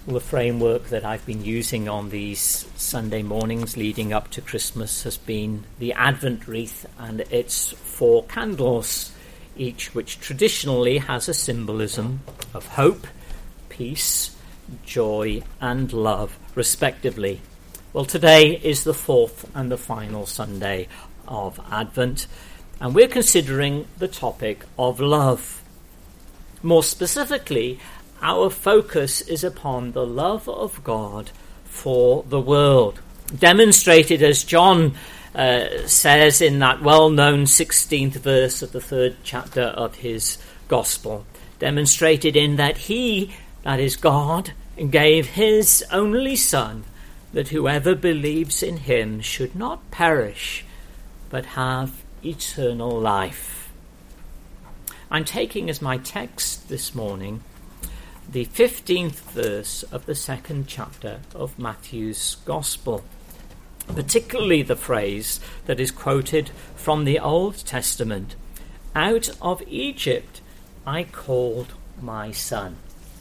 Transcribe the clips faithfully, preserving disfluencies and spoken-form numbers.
The framework that I've been using on these Sunday mornings leading up to Christmas has been the Advent wreath and its four candles, each which traditionally has a symbolism of hope, peace, joy and love, respectively. Well, today is the fourth and the final Sunday of Advent, and we're considering the topic of love. More specifically, our focus is upon the love of God for the world, demonstrated, as John uh, says in that well-known sixteenth verse of the third chapter of his Gospel, demonstrated in that he, that is God, gave his only Son, that whoever believes in him should not perish, but have eternal life. I'm taking as my text this morning the fifteenth verse of the second chapter of Matthew's Gospel, particularly the phrase that is quoted from the Old Testament, "Out of Egypt I called my son."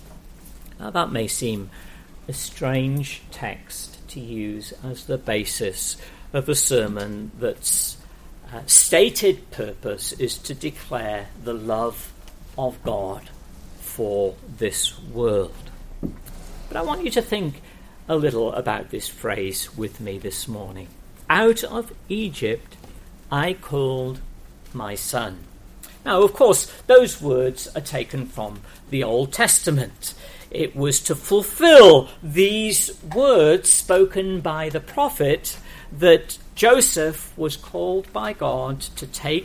Now that may seem a strange text to use as the basis of a sermon that's uh, stated purpose is to declare the love of God for this world. But I want you to think a little about this phrase with me this morning. Out of Egypt I called my son. Now, of course, those words are taken from the Old Testament. It was to fulfill these words spoken by the prophet that Joseph was called by God to take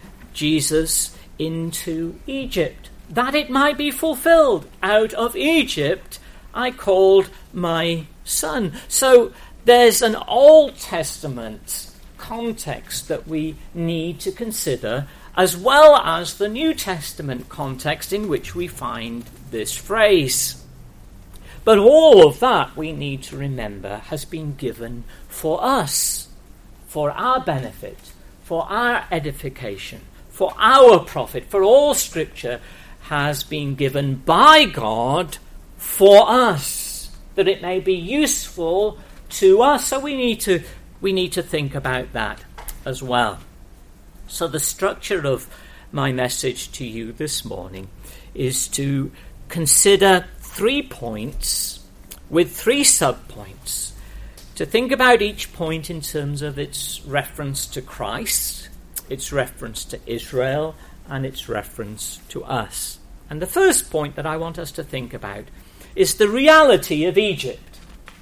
Jesus into Egypt, that it might be fulfilled. Out of Egypt I called my son. So there's an Old Testament context that we need to consider, as well as the New Testament context in which we find this phrase. But all of that, we need to remember, has been given for us, for our benefit, for our edification, for our profit, for all Scripture has been given by God for us, that it may be useful to us. So we need to we need to think about that as well. So the structure of my message to you this morning is to consider three points with three subpoints, to think about each point in terms of its reference to Christ, its reference to Israel, and its reference to us. And the first point that I want us to think about is the reality of Egypt.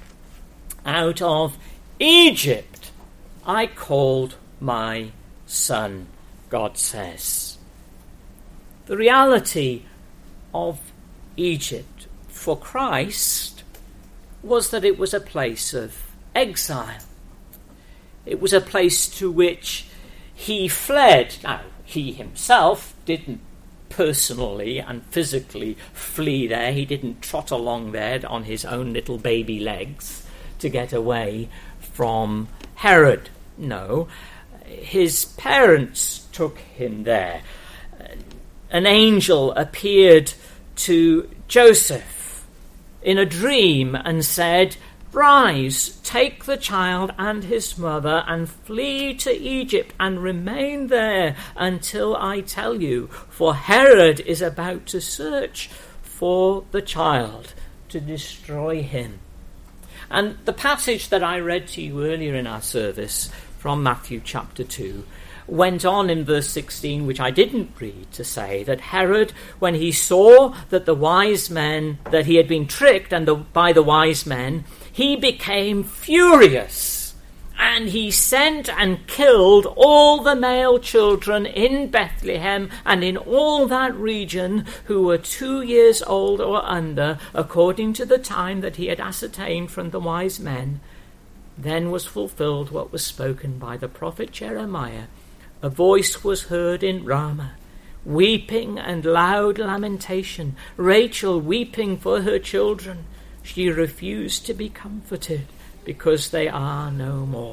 Out of Egypt I called my son, God says. The reality of Egypt for Christ was that it was a place of exile. It was a place to which he fled. Now, he himself didn't personally and physically flee there. He didn't trot along there on his own little baby legs to get away from Herod. No, his parents took him there. An angel appeared to Joseph in a dream and said, "Rise, take the child and his mother and flee to Egypt and remain there until I tell you, for Herod is about to search for the child to destroy him." And the passage that I read to you earlier in our service from Matthew chapter two went on in verse sixteen, which I didn't read, to say that Herod, when he saw that the wise men, that he had been tricked and the, by the wise men, he became furious, and he sent and killed all the male children in Bethlehem and in all that region who were two years old or under, according to the time that he had ascertained from the wise men. Then was fulfilled what was spoken by the prophet Jeremiah. A voice was heard in Ramah, weeping and loud lamentation, Rachel weeping for her children. She refused to be comforted because they are no more.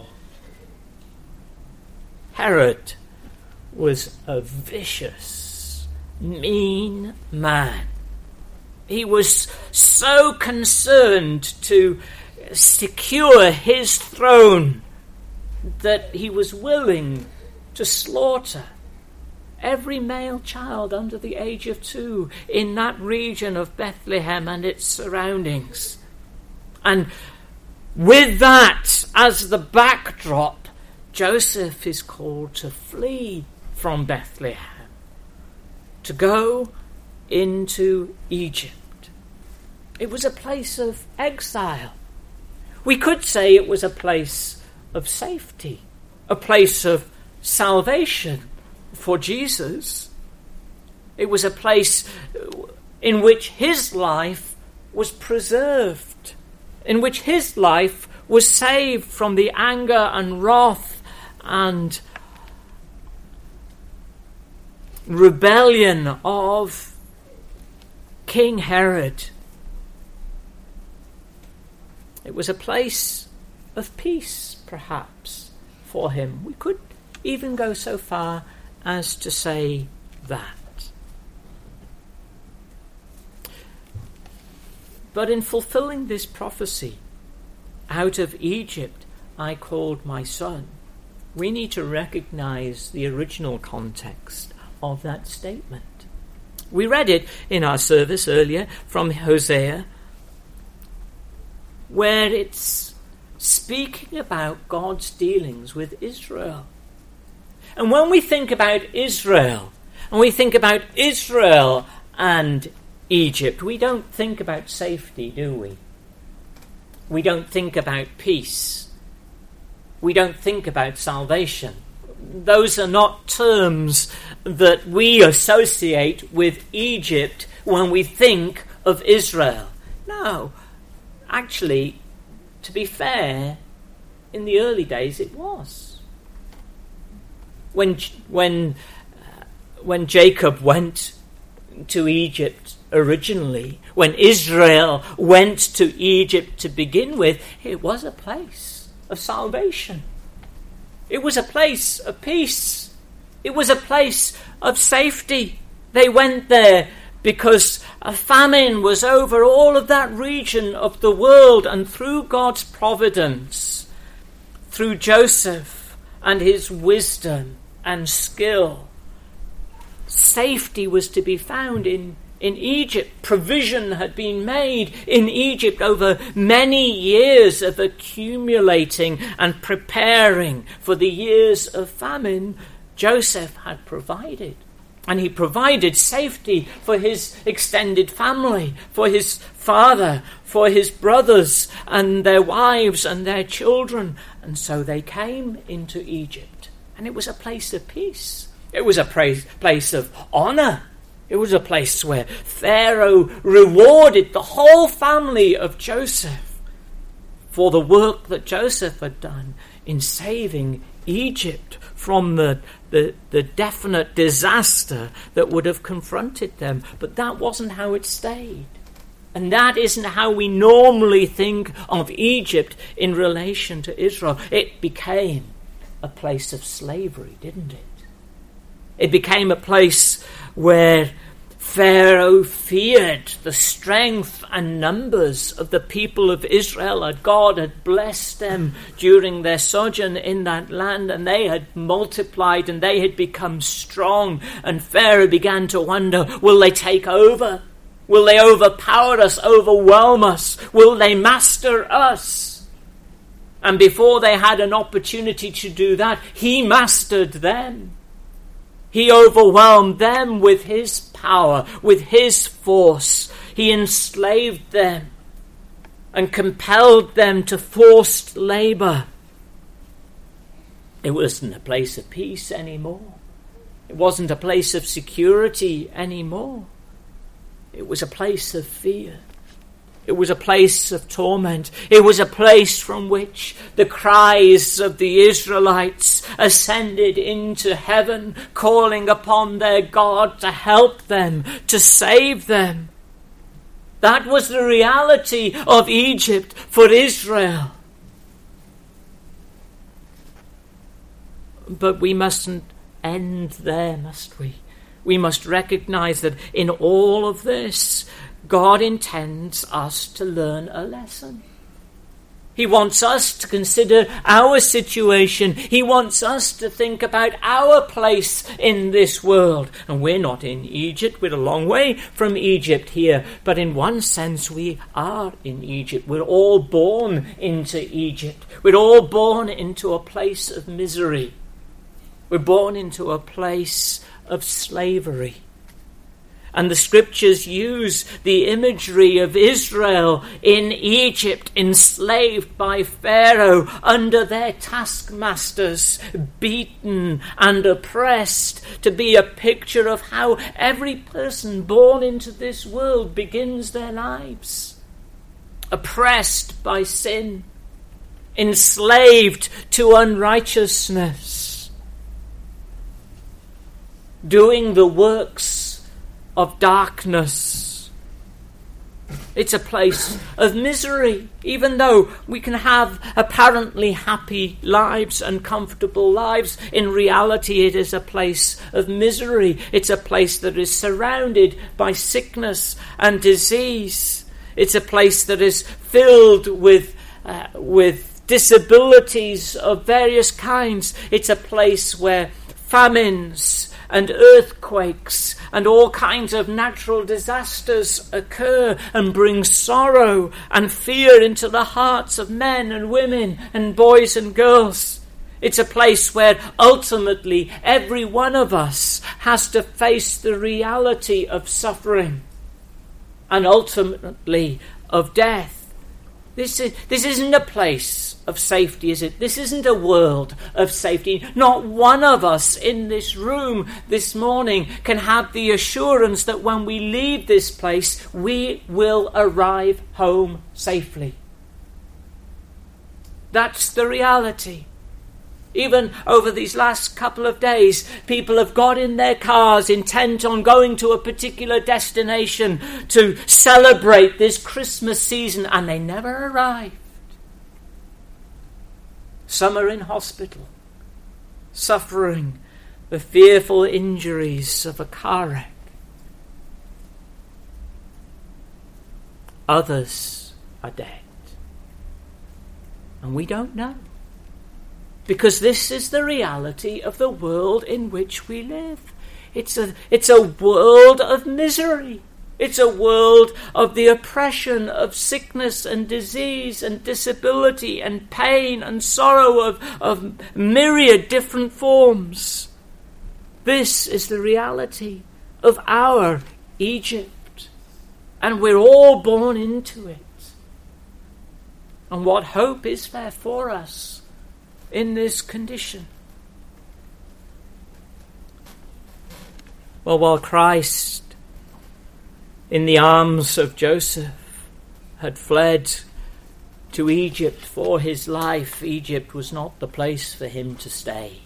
Herod was a vicious, mean man. He was so concerned to secure his throne that he was willing to slaughter every male child under the age of two in that region of Bethlehem and its surroundings. And with that as the backdrop, Joseph is called to flee from Bethlehem, to go into Egypt. It was a place of exile. We could say it was a place of safety, a place of salvation for Jesus. It was a place in which his life was preserved, in which his life was saved from the anger and wrath and rebellion of King Herod. It was a place of peace, perhaps, for him. We could even go so far as to say that. But in fulfilling this prophecy, out of Egypt I called my son, we need to recognize the original context of that statement. We read it in our service earlier from Hosea, where it's speaking about God's dealings with Israel. And when we think about Israel, and we think about Israel and Egypt, we don't think about safety, do we? We don't think about peace. We don't think about salvation. Those are not terms that we associate with Egypt when we think of Israel. No, actually, to be fair, in the early days it was. When when uh, when Jacob went to Egypt originally, when Israel went to Egypt to begin with, it was a place of salvation. It was a place of peace. It was a place of safety. They went there because a famine was over all of that region of the world, and through God's providence, through Joseph and his wisdom and skill, safety was to be found in, in Egypt. Provision had been made in Egypt over many years of accumulating and preparing for the years of famine. Joseph had provided. And he provided safety for his extended family, for his father, for his brothers and their wives and their children. And so they came into Egypt. And it was a place of peace. It was a place of honor. It was a place where Pharaoh rewarded the whole family of Joseph for the work that Joseph had done in saving Egypt from the, the, the definite disaster that would have confronted them. But that wasn't how it stayed. And that isn't how we normally think of Egypt in relation to Israel. It became a place of slavery, didn't it? It became a place where Pharaoh feared the strength and numbers of the people of Israel, and God had blessed them during their sojourn in that land, and they had multiplied and they had become strong. And Pharaoh began to wonder, will they take over? Will they overpower us, overwhelm us? Will they master us? And before they had an opportunity to do that, he mastered them. He overwhelmed them with his power, with his force. He enslaved them and compelled them to forced labor. It wasn't a place of peace anymore. It wasn't a place of security anymore. It was a place of fear. It was a place of torment. It was a place from which the cries of the Israelites ascended into heaven, calling upon their God to help them, to save them. That was the reality of Egypt for Israel. But we mustn't end there, must we? We must recognize that in all of this, God intends us to learn a lesson. He wants us to consider our situation. He wants us to think about our place in this world. And we're not in Egypt. We're a long way from Egypt here. But in one sense, we are in Egypt. We're all born into Egypt. We're all born into a place of misery. We're born into a place of slavery. And the scriptures use the imagery of Israel in Egypt, enslaved by Pharaoh under their taskmasters, beaten and oppressed, to be a picture of how every person born into this world begins their lives. Oppressed by sin, enslaved to unrighteousness, doing the works of darkness. It's a place of misery, even though we can have apparently happy lives and comfortable lives. In reality, it is a place of misery. It's a place that is surrounded by sickness and disease. It's a place that is filled with uh, with disabilities of various kinds. It's a place where famines and earthquakes and all kinds of natural disasters occur and bring sorrow and fear into the hearts of men and women and boys and girls. It's a place where ultimately every one of us has to face the reality of suffering and ultimately of death. This is, this isn't a place of safety, is it? This isn't a world of safety. Not one of us in this room this morning can have the assurance that when we leave this place, we will arrive home safely. That's the reality. Even over these last couple of days, people have got in their cars intent on going to a particular destination to celebrate this Christmas season, and they never arrived. Some are in hospital, suffering the fearful injuries of a car wreck. Others are dead. And we don't know. Because this is the reality of the world in which we live. It's a, it's a world of misery. It's a world of the oppression of sickness and disease and disability and pain and sorrow of, of myriad different forms. This is the reality of our Egypt. And we're all born into it. And what hope is there for us in this condition? Well, while Christ, in the arms of Joseph, had fled to Egypt for his life, Egypt was not the place for him to stay.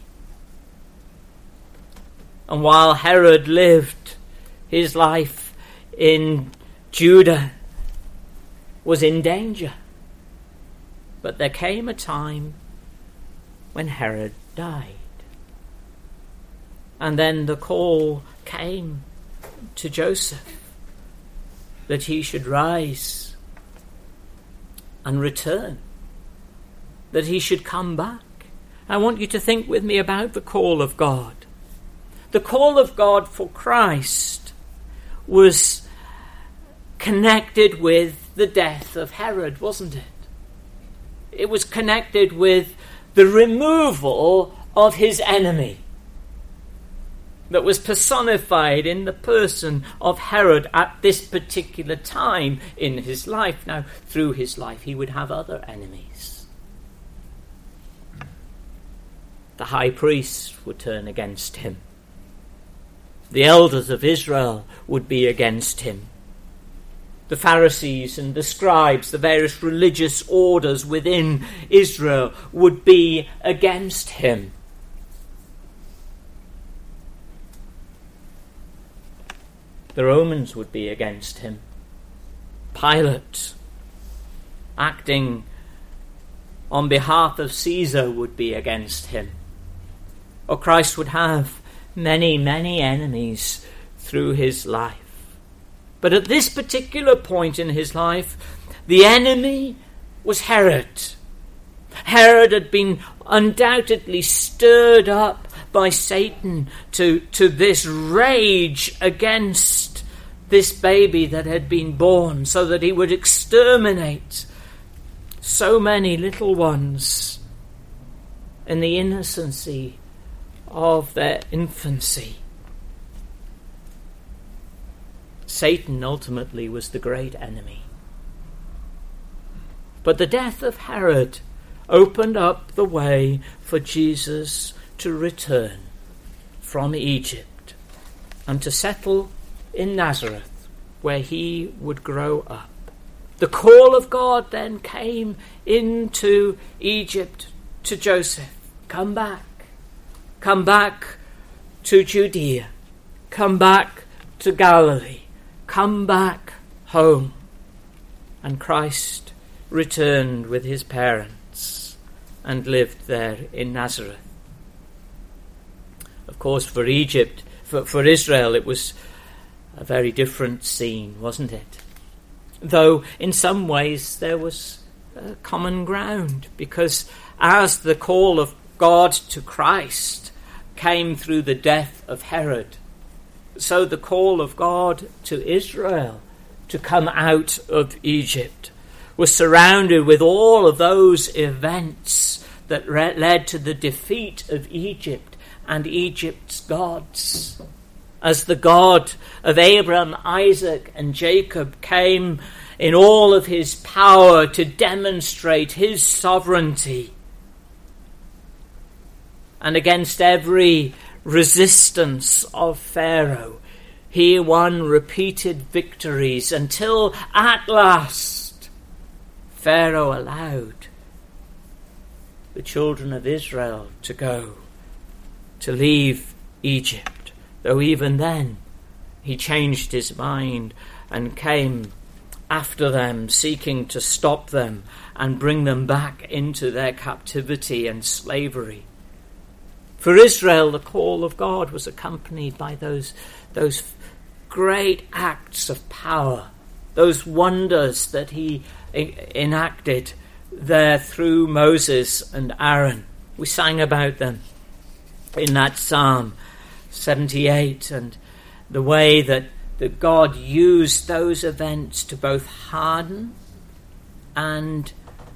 And while Herod lived, his life in Judah was in danger. But there came a time when Herod died. And then the call came to Joseph that he should rise and return, that he should come back. I want you to think with me about the call of God. The call of God for Christ was connected with the death of Herod, wasn't it? It was connected with the removal of his enemy that was personified in the person of Herod at this particular time in his life. Now, through his life, he would have other enemies. The high priests would turn against him. The elders of Israel would be against him. The Pharisees and the scribes, the various religious orders within Israel, would be against him. The Romans would be against him. Pilate, acting on behalf of Caesar, would be against him. Or Christ would have many, many enemies through his life. But at this particular point in his life, the enemy was Herod. Herod had been undoubtedly stirred up by Satan to, to this rage against this baby that had been born, so that he would exterminate so many little ones in the innocency of their infancy. Satan ultimately was the great enemy. But the death of Herod opened up the way for Jesus to return from Egypt and to settle in Nazareth, where he would grow up. The call of God then came into Egypt to Joseph. Come back. Come back to Judea. Come back to Galilee. Come back home. And Christ returned with his parents and lived there in Nazareth. Of course, for Egypt, for, for Israel, it was a very different scene, wasn't it? Though in some ways there was uh, common ground, because as the call of God to Christ came through the death of Herod, so the call of God to Israel to come out of Egypt was surrounded with all of those events that re- led to the defeat of Egypt and Egypt's gods. As the God of Abraham, Isaac, and Jacob came in all of his power to demonstrate his sovereignty, and against every resistance of Pharaoh, he won repeated victories until at last Pharaoh allowed the children of Israel to go, to leave Egypt. Though even then he changed his mind and came after them, seeking to stop them and bring them back into their captivity and slavery. For Israel, the call of God was accompanied by those, those great acts of power, those wonders that he enacted there through Moses and Aaron. We sang about them in that Psalm seventy-eight, and the way that, that God used those events to both harden and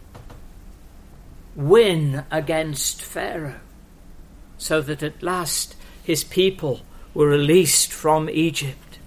win against Pharaoh, so that at last his people were released from Egypt.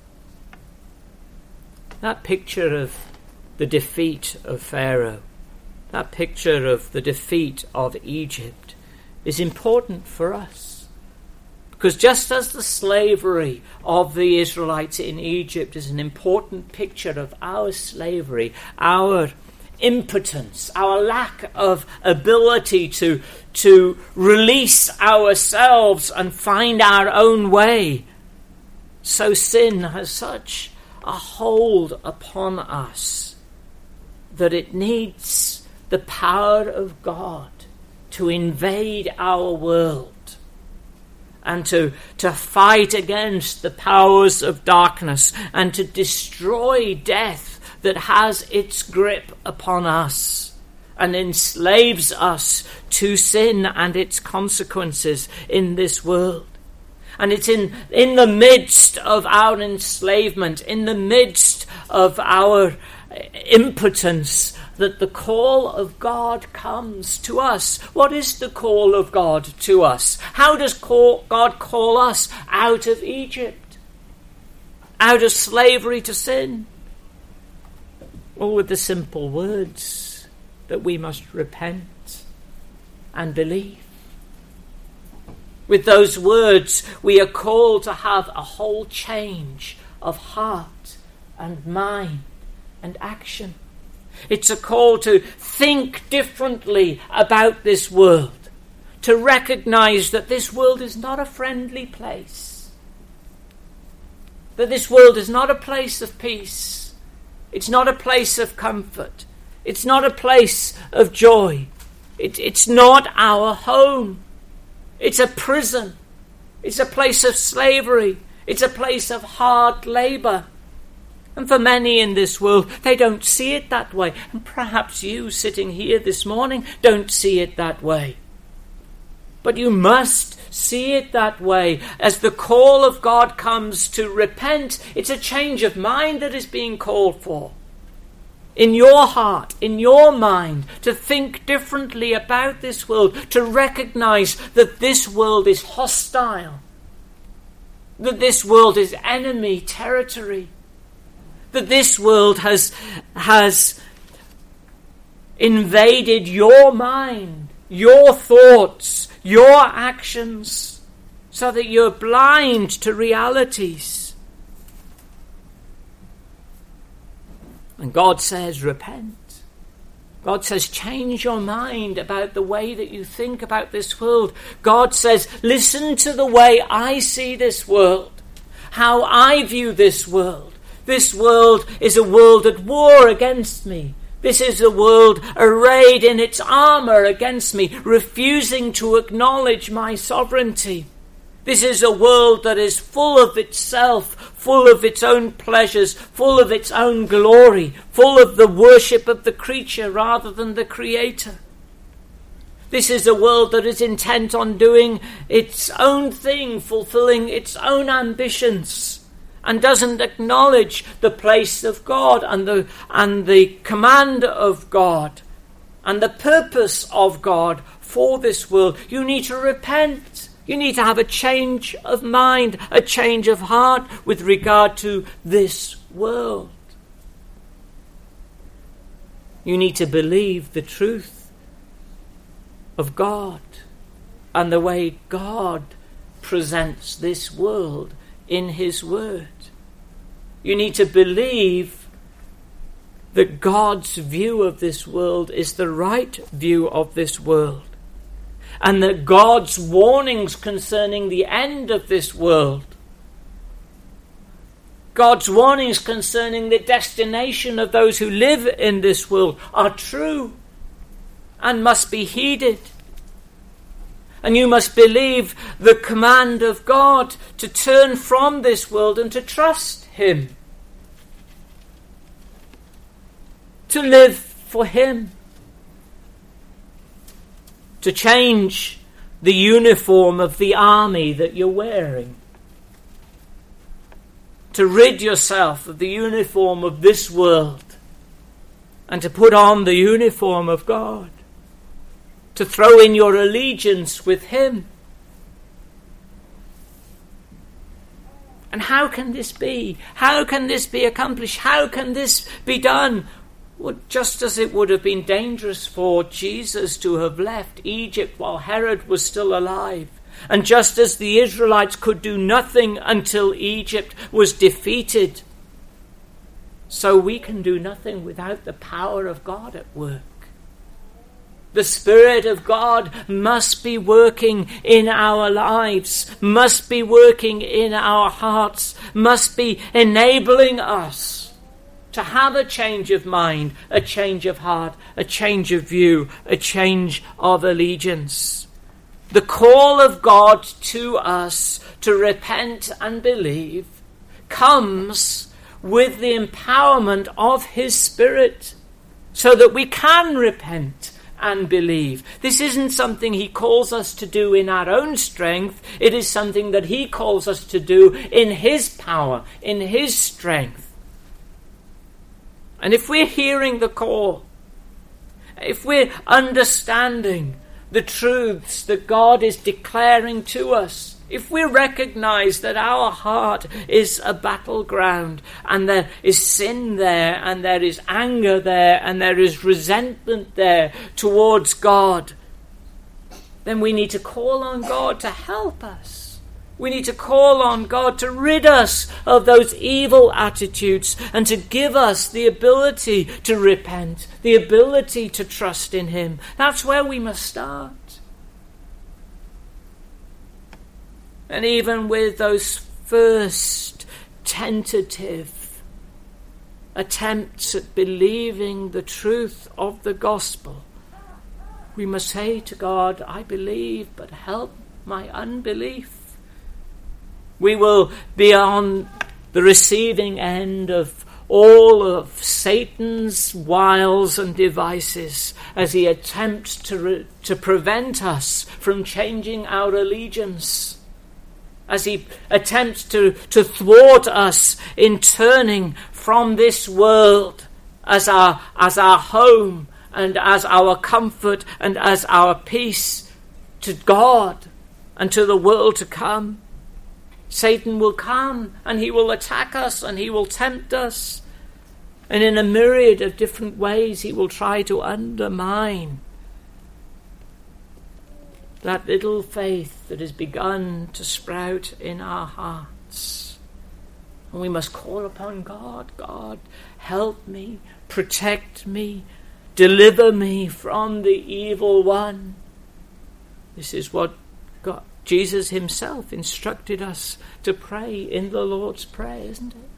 That picture of the defeat of Pharaoh, that picture of the defeat of Egypt is important for us. Because just as the slavery of the Israelites in Egypt is an important picture of our slavery, our impotence, our lack of ability to, to release ourselves and find our own way, so sin has such a hold upon us that it needs the power of God to invade our world and to, to fight against the powers of darkness and to destroy death that has its grip upon us and enslaves us to sin and its consequences in this world. And it's in, in the midst of our enslavement, in the midst of our impotence, that the call of God comes to us. What is the call of God to us? How does call, God call us out of Egypt? Out of slavery to sin? Well, with the simple words that we must repent and believe. With those words, we are called to have a whole change of heart and mind and action. It's a call to think differently about this world, to recognize that this world is not a friendly place, that this world is not a place of peace, it's not a place of comfort, it's not a place of joy, it, it's not our home, it's a prison, it's a place of slavery, it's a place of hard labor. And for many in this world, they don't see it that way. And perhaps you sitting here this morning don't see it that way. But you must see it that way. As the call of God comes to repent, it's a change of mind that is being called for. In your heart, in your mind, to think differently about this world, to recognize that this world is hostile, that this world is enemy territory, that this world has, has invaded your mind, your thoughts, your actions, so that you're blind to realities. And God says, repent. God says, change your mind about the way that you think about this world. God says, listen to the way I see this world, how I view this world. This world is a world at war against me. This is a world arrayed in its armor against me, refusing to acknowledge my sovereignty. This is a world that is full of itself, full of its own pleasures, full of its own glory, full of the worship of the creature rather than the Creator. This is a world that is intent on doing its own thing, fulfilling its own ambitions, and doesn't acknowledge the place of God and the and the command of God and the purpose of God for this world. You need to repent. You need to have a change of mind, a change of heart with regard to this world. You need to believe the truth of God and the way God presents this world in his word. You need to believe that God's view of this world is the right view of this world, and that God's warnings concerning the end of this world, God's warnings concerning the destination of those who live in this world are true and must be heeded. And you must believe the command of God to turn from this world and to trust him, to live for him, to change the uniform of the army that you're wearing, to rid yourself of the uniform of this world and to put on the uniform of God, to throw in your allegiance with him. And how can this be? How can this be accomplished? How can this be done? Well, just as it would have been dangerous for Jesus to have left Egypt while Herod was still alive, and just as the Israelites could do nothing until Egypt was defeated, so we can do nothing without the power of God at work. The Spirit of God must be working in our lives, must be working in our hearts, must be enabling us to have a change of mind, a change of heart, a change of view, a change of allegiance. The call of God to us to repent and believe comes with the empowerment of his Spirit so that we can repent and believe. This isn't something he calls us to do in our own strength. It is something that he calls us to do in his power, in his strength. And if we're hearing the call, if we're understanding the truths that God is declaring to us, if we recognize that our heart is a battleground and there is sin there and there is anger there and there is resentment there towards God, then we need to call on God to help us. We need to call on God to rid us of those evil attitudes and to give us the ability to repent, the ability to trust in him. That's where we must start. And even with those first tentative attempts at believing the truth of the gospel, we must say to God, I believe, but help my unbelief. We will be on the receiving end of all of Satan's wiles and devices as he attempts to, re- to prevent us from changing our allegiance, as he attempts to, to thwart us in turning from this world as our, as our home and as our comfort and as our peace to God and to the world to come. Satan will come and he will attack us and he will tempt us. And in a myriad of different ways he will try to undermine that little faith that has begun to sprout in our hearts. And we must call upon God. God, help me, protect me, deliver me from the evil one. This is what God, Jesus himself instructed us to pray in the Lord's Prayer, isn't it?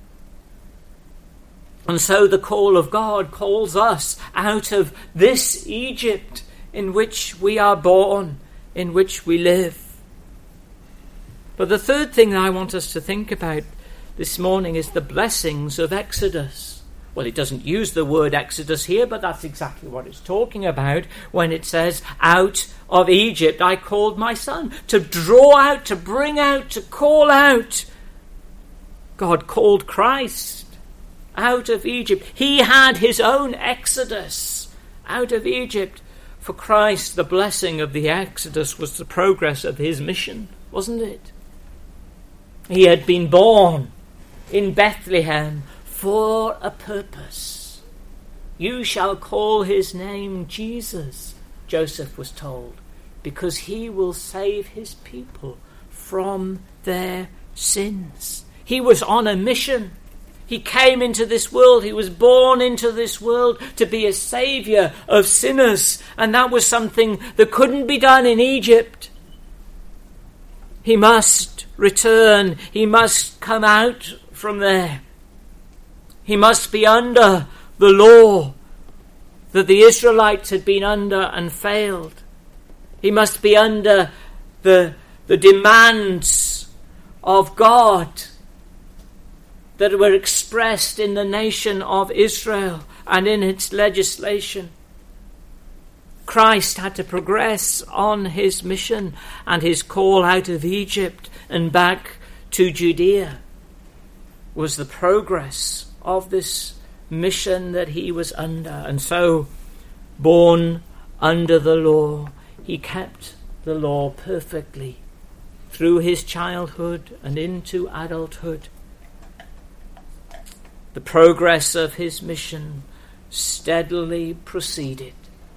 And so the call of God calls us out of this Egypt in which we are born, in which we live. But the third thing I want us to think about this morning is the blessings of Exodus. Well, it doesn't use the word Exodus here, but that's exactly what it's talking about when it says, out of Egypt I called my son. To draw out, to bring out, to call out. God called Christ out of Egypt. He had his own Exodus out of Egypt. For Christ, the blessing of the Exodus was the progress of his mission, wasn't it? He had been born in Bethlehem for a purpose. You shall call his name Jesus, Joseph was told, because he will save his people from their sins. He was on a mission. He came into this world. He was born into this world to be a saviour of sinners. And that was something that couldn't be done in Egypt. He must return. He must come out from there. He must be under the law that the Israelites had been under and failed. He must be under the, the demands of God that were expressed in the nation of Israel and in its legislation. Christ had to progress on his mission and his call out of Egypt and back to Judea was the progress of this mission that he was under. And so, born under the law, he kept the law perfectly through his childhood and into adulthood. The progress of his mission steadily proceeded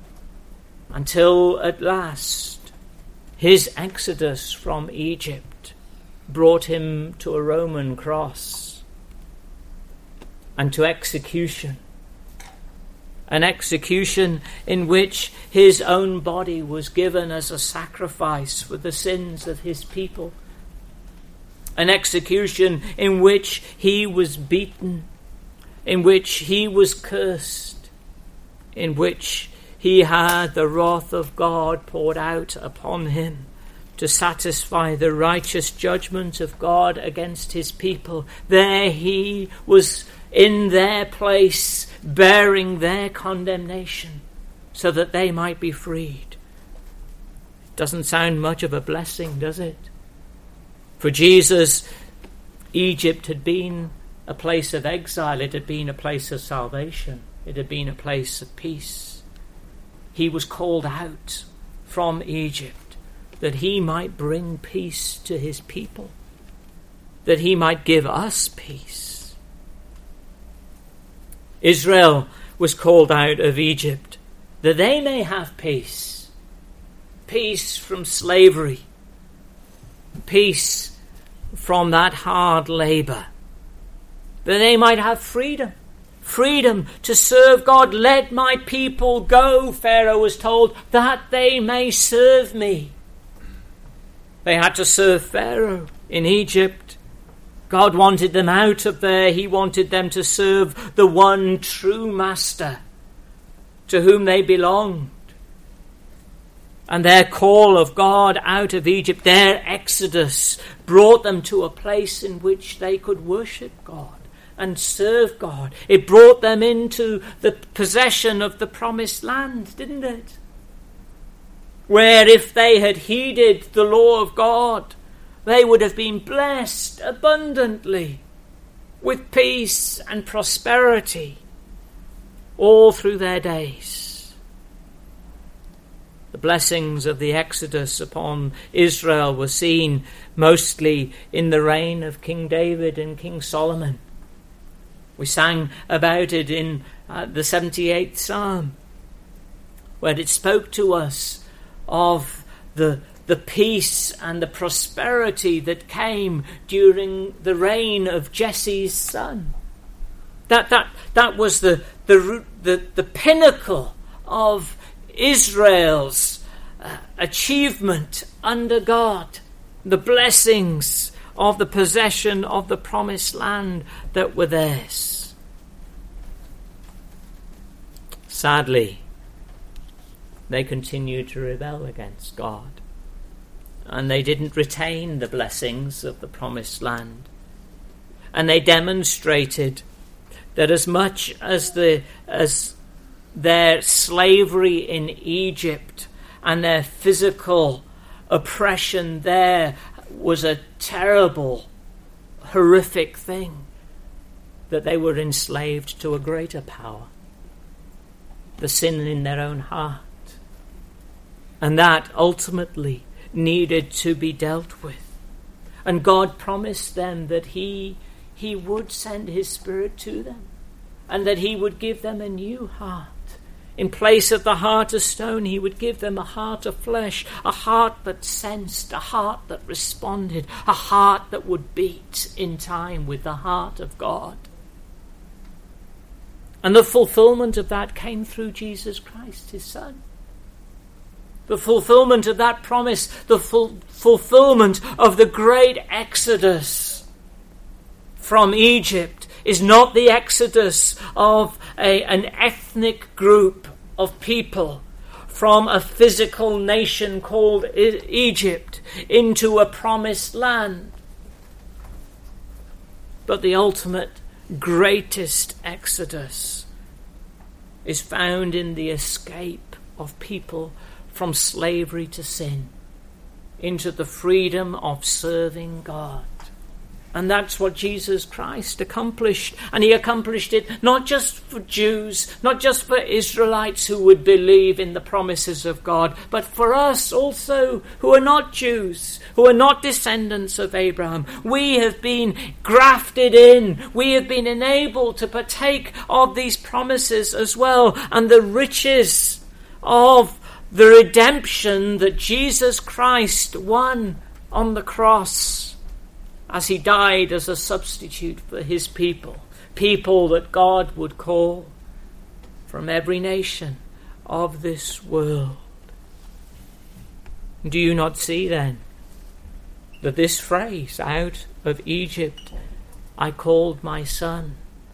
until at last his exodus from Egypt brought him to a Roman cross and to execution. An execution in which his own body was given as a sacrifice for the sins of his people. An execution in which he was beaten, in which he was cursed, in which he had the wrath of God poured out upon him to satisfy the righteous judgment of God against his people. There he was in their place, bearing their condemnation so that they might be freed. Doesn't sound much of a blessing, does it? For Jesus, Egypt had been a place of exile. It had been a place of salvation. It had been a place of peace. He was called out from Egypt that he might bring peace to his people, that he might give us peace. Israel was called out of Egypt that they may have peace. Peace from slavery. Peace from that hard labour. That they might have freedom. Freedom to serve God. Let my people go, Pharaoh was told, that they may serve me. They had to serve Pharaoh in Egypt. God wanted them out of there. He wanted them to serve the one true master to whom they belonged. And their call of God out of Egypt, their exodus, brought them to a place in which they could worship God and serve God. It brought them into the possession of the promised land, didn't it? Where if they had heeded the law of God, they would have been blessed abundantly with peace and prosperity all through their days. The blessings of the Exodus upon Israel were seen mostly in the reign of King David and King Solomon. We sang about it in uh, the seventy-eighth Psalm, where it spoke to us of the, the peace and the prosperity that came during the reign of Jesse's son. That that that was the the the, the pinnacle of Israel's uh, achievement under God, the blessings of the possession of the promised land that were theirs. Sadly, they continued to rebel against God, and they didn't retain the blessings of the promised land. And they demonstrated that as much as the as their slavery in Egypt and their physical oppression there was a terrible, horrific thing, that they were enslaved to a greater power, the sin in their own heart. And that ultimately needed to be dealt with. And God promised them that he, he would send his Spirit to them, and that he would give them a new heart. In place of the heart of stone, he would give them a heart of flesh, a heart that sensed, a heart that responded, a heart that would beat in time with the heart of God. And the fulfillment of that came through Jesus Christ, his Son. The fulfillment of that promise, the full fulfillment of the great exodus from Egypt, is not the exodus of a, an ethnic group of people from a physical nation called I- Egypt into a promised land. But the ultimate, greatest exodus is found in the escape of people from slavery to sin into the freedom of serving God. And that's what Jesus Christ accomplished. And he accomplished it not just for Jews, not just for Israelites who would believe in the promises of God, but for us also who are not Jews, who are not descendants of Abraham. We have been grafted in. We have been enabled to partake of these promises as well, and the riches of the redemption that Jesus Christ won on the cross as he died as a substitute for his people, people that God would call from every nation of this world. Do you not see then that this phrase, out of Egypt I called my son,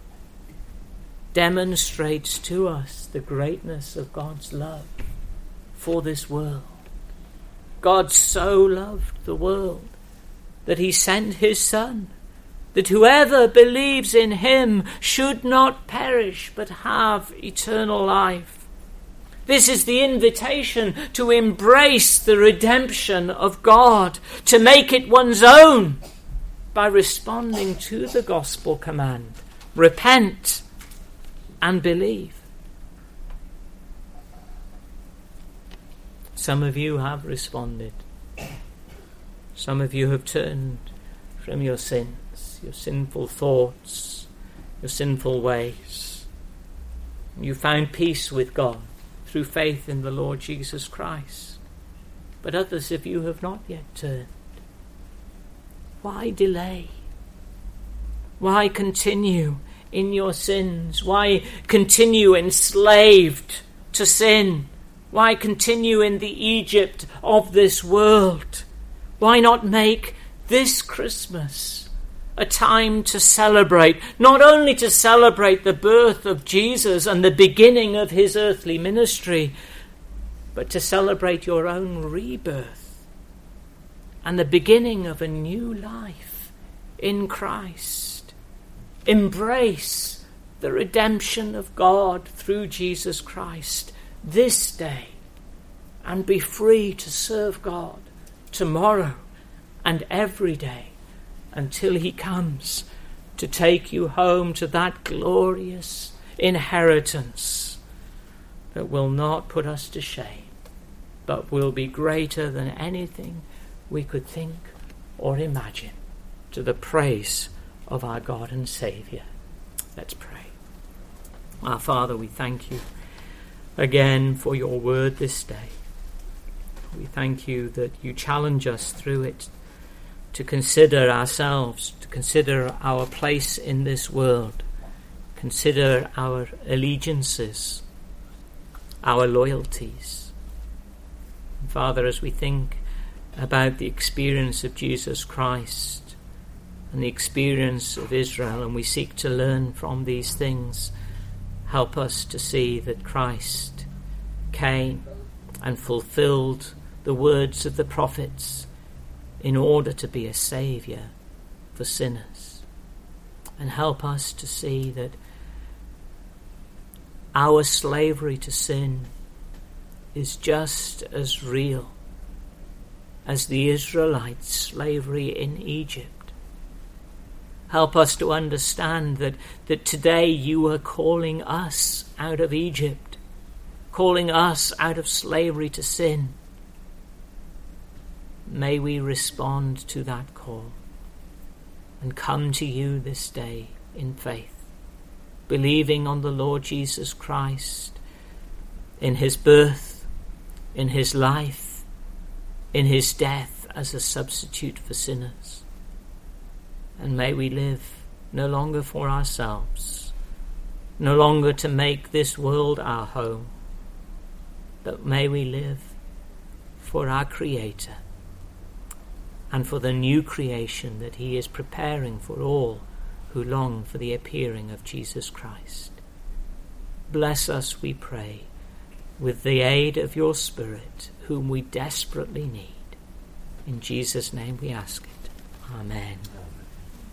demonstrates to us the greatness of God's love for this world? God so loved the world that he sent his Son, that whoever believes in him should not perish but have eternal life. This is the invitation to embrace the redemption of God, to make it one's own by responding to the gospel command. Repent and believe. Some of you have responded. Some of you have turned from your sins, your sinful thoughts, your sinful ways. You found peace with God through faith in the Lord Jesus Christ. But others of you have not yet turned. Why delay? Why continue in your sins? Why continue enslaved to sin? Why continue in the Egypt of this world? Why not make this Christmas a time to celebrate, not only to celebrate the birth of Jesus and the beginning of his earthly ministry, but to celebrate your own rebirth and the beginning of a new life in Christ? embrace the redemption of God through Jesus Christ this day and be free to serve God tomorrow and every day until he comes to take you home to that glorious inheritance that will not put us to shame, but will be greater than anything we could think or imagine, to the praise of our God and Saviour. Let's pray. Our Father, we thank you again for your word this day. We thank you that you challenge us through it to consider ourselves, to consider our place in this world, consider our allegiances, our loyalties. And Father, as we think about the experience of Jesus Christ and the experience of Israel, and we seek to learn from these things, help us to see that Christ came and fulfilled the words of the prophets in order to be a saviour for sinners. And help us to see that our slavery to sin is just as real as the Israelites' slavery in Egypt. Help us to understand that, that today you are calling us out of Egypt, calling us out of slavery to sin. May we respond to that call and come to you this day in faith, believing on the Lord Jesus Christ, in his birth, in his life, in his death as a substitute for sinners. And may we live no longer for ourselves, no longer to make this world our home, but may we live for our Creator and for the new creation that he is preparing for all who long for the appearing of Jesus Christ. Bless us, we pray, with the aid of your Spirit, whom we desperately need. In Jesus' name we ask it. Amen.